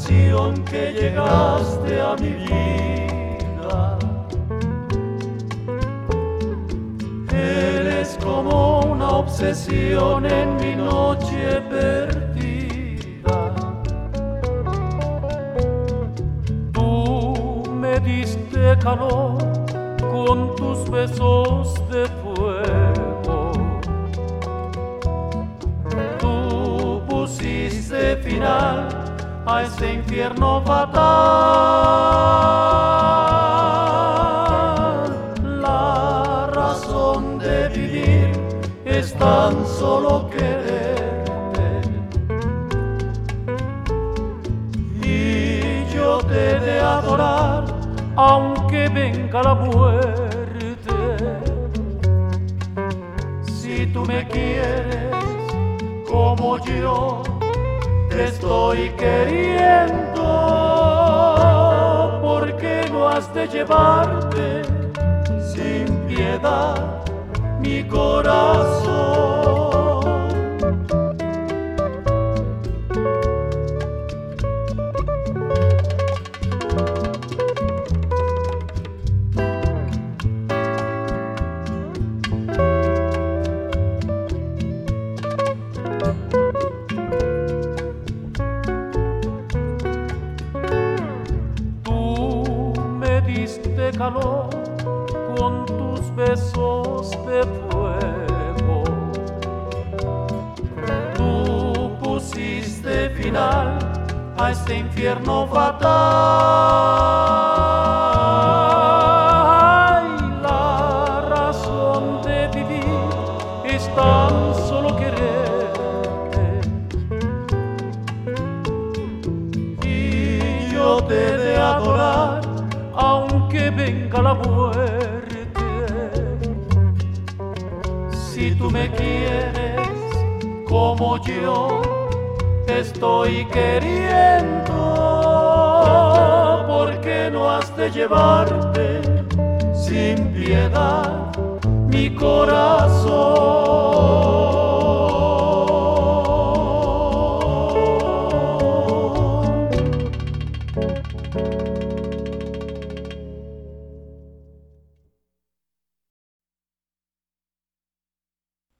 ocasión que llegaste a mi vida. Eres como una obsesión en mi noche perdida. Tú me diste calor con tus besos de fuego. Tú pusiste final a este infierno fatal. La razón de vivir es tan solo quererte, y yo te he de adorar aunque venga la muerte. Si tú me quieres como yo te estoy queriendo, ¿por qué no has de llevarte sin piedad mi corazón? Diste calor con tus besos de fuego. Tú pusiste final a este infierno fatal. La razón de vivir es tan solo quererte, y yo te he de adorar aunque venga la muerte. Si tú me quieres como yo te estoy queriendo, ¿por qué no has de llevarte sin piedad mi corazón?